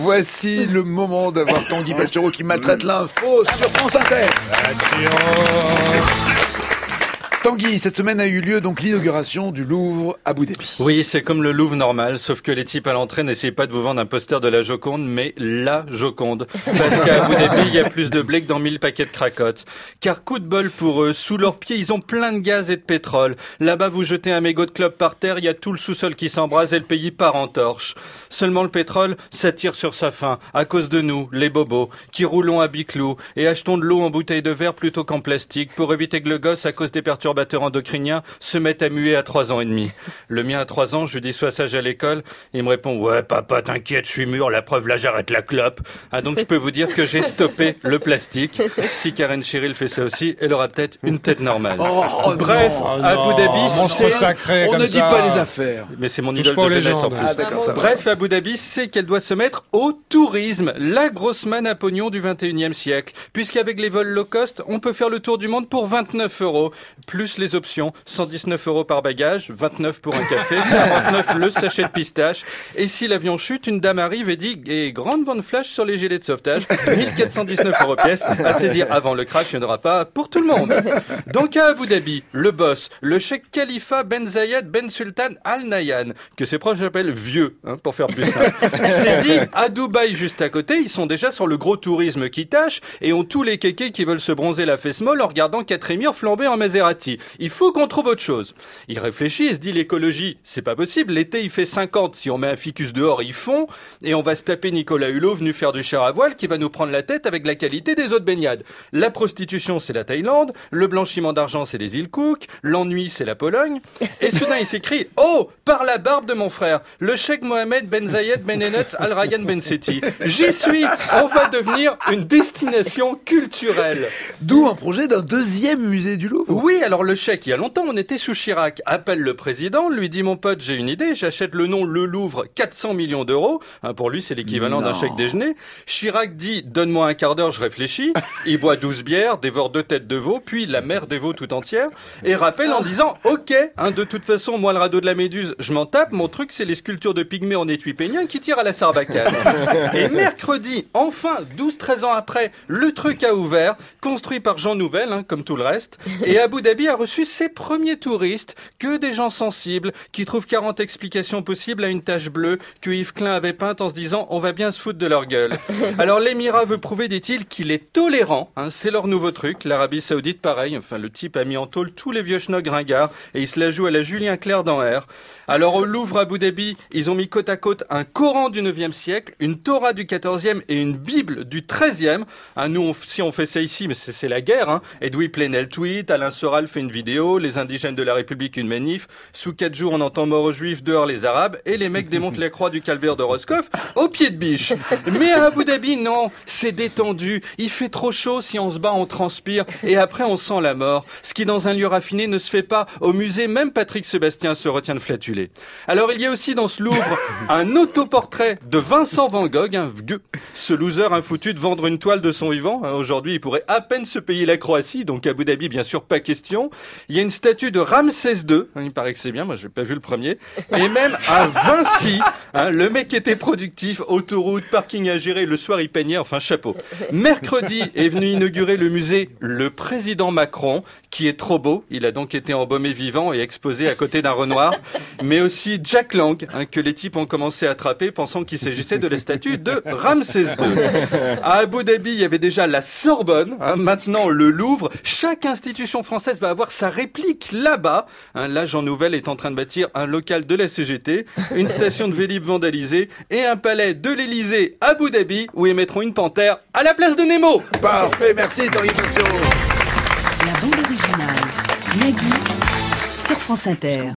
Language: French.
Voici le moment d'avoir Tanguy Pastureau qui maltraite l'info sur France Inter. Tanguy, cette semaine a eu lieu donc l'inauguration du Louvre à Abu Dhabi. Oui, c'est comme le Louvre normal, sauf que les types à l'entrée n'essayent pas de vous vendre un poster de la Joconde, mais la Joconde. Parce qu'à Abu Dhabi, il y a plus de blé que dans 1000 paquets de cracottes. Car coup de bol pour eux, sous leurs pieds, ils ont plein de gaz et de pétrole. Là-bas, vous jetez un mégot de clope par terre, il y a tout le sous-sol qui s'embrase et le pays part en torche. Seulement le pétrole, ça tire sur sa fin, à cause de nous, les bobos, qui roulons à biclou et achetons de l'eau en bouteille de verre plutôt qu'en plastique pour éviter que le gosse, à cause des perturbations endocriniens, se mettent à muer à 3 ans et demi. Le mien à 3 ans, je lui dis sois sage à l'école, il me répond ouais papa t'inquiète je suis mûr, la preuve là j'arrête la clope. Ah donc je peux vous dire que j'ai stoppé le plastique. Si Karen Cheryl fait ça aussi, elle aura peut-être une tête normale. Bref, Abu Dhabi, monstre sacré, on ne dit pas les affaires. Mais c'est mon Touche idole pas de aux jeunesse en légendes. plus. Ah d'accord, ça va. Bref, Abu Dhabi, c'est qu'elle doit se mettre au tourisme, la grosse manne à pognon du 21e siècle. Puisqu'avec les vols low cost, on peut faire le tour du monde pour 29 €, plus les options, 119 € par bagage, 29 pour un café, 49 le sachet de pistache. Et si l'avion chute, une dame arrive et dit, et grande vente flash sur les gilets de sauvetage, 1419 € pièce, à saisir avant le crash, il n'y en aura pas pour tout le monde. Donc à Abu Dhabi, le boss, le cheikh Khalifa Ben Zayed Ben Sultan Al Nahyan, que ses proches appellent vieux, pour faire plus simple, s'est dit, à Dubaï juste à côté, ils sont déjà sur le gros tourisme qui tâche et ont tous les kékés qui veulent se bronzer la fesse molle en regardant Catrémire flamber en Maserati. Il faut qu'on trouve autre chose. Il réfléchit et se dit l'écologie, c'est pas possible. L'été, il fait 50. Si on met un ficus dehors, ils font. Et on va se taper Nicolas Hulot venu faire du char à voile qui va nous prendre la tête avec la qualité des eaux de baignade. La prostitution, c'est la Thaïlande. Le blanchiment d'argent, c'est les îles Cook. L'ennui, c'est la Pologne. Et soudain, il s'écrie oh, par la barbe de mon frère, le cheikh Mohamed Ben Zayed Ben Enes Al Rayyan Ben Setti. J'y suis. On va devenir une destination culturelle. D'où un projet d'un deuxième musée du Louvre. Oui, alors le cheikh, il y a longtemps, on était sous Chirac, appelle le président, lui dit mon pote, j'ai une idée, j'achète le nom Le Louvre, 400 millions d'euros. Pour lui, c'est l'équivalent d'un chèque déjeuner. Chirac dit, donne-moi un quart d'heure, je réfléchis. Il boit 12 bières, dévore 2 têtes de veau, puis la mère des veaux tout entière, et rappelle en disant, ok, de toute façon, moi le radeau de la Méduse, je m'en tape, mon truc c'est les sculptures de pygmées en étui peignien qui tirent à la Sarbacane. Et mercredi, enfin, 12-13 ans après, le truc a ouvert, construit par Jean Nouvel, comme tout le reste, et Abu Dhabi a reçu ses premiers touristes, que des gens sensibles, qui trouvent 40 explications possibles à une tache bleue que Yves Klein avait peinte en se disant on va bien se foutre de leur gueule. Alors l'Émirat veut prouver, dit-il, qu'il est tolérant, c'est leur nouveau truc. L'Arabie Saoudite pareil, le type a mis en tôle tous les vieux schnocks ringards et il se la joue à la Julien Clerc dans R. Alors au Louvre Abu Dhabi, ils ont mis côte à côte un Coran du 9e siècle, une Torah du 14e et une Bible du 13e. Nous, si on fait ça ici, mais c'est la guerre. Edoui Plenel tweet, Alain Soral fait une vidéo, les indigènes de la République une manif. Sous 4 jours, on entend mort aux Juifs, dehors les Arabes, et les mecs démontent la croix du calvaire de Roscoff au pied de biche. Mais à Abu Dhabi, non, c'est détendu. Il fait trop chaud, si on se bat, on transpire, et après on sent la mort. Ce qui, dans un lieu raffiné, ne se fait pas. Au musée, même Patrick Sébastien se retient de flatuler. Alors, il y a aussi dans ce Louvre un autoportrait de Vincent Van Gogh, ce loser foutu de vendre une toile de son vivant. Aujourd'hui, il pourrait à peine se payer la Croatie, donc Abu Dhabi, bien sûr, pas question. Il y a une statue de Ramsès II, il paraît que c'est bien, moi j'ai pas vu le premier, et même à Vinci, le mec était productif, autoroute, parking à gérer, le soir il peignait, chapeau. Mercredi est venu inaugurer le musée Le Président Macron, qui est trop beau, il a donc été embaumé vivant et exposé à côté d'un Renoir, mais aussi Jack Lang, que les types ont commencé à attraper pensant qu'il s'agissait de la statue de Ramsès II. À Abu Dhabi, il y avait déjà la Sorbonne, maintenant le Louvre. Chaque institution française va avoir sa réplique là-bas. Là, Jean Nouvel est en train de bâtir un local de la CGT, une station de Vélib vandalisée et un palais de l'Élysée à Abu Dhabi où ils mettront une panthère à la place de Nemo. Parfait, merci Tanguy Pastureau. La bande originale, Nagui, sur France Inter.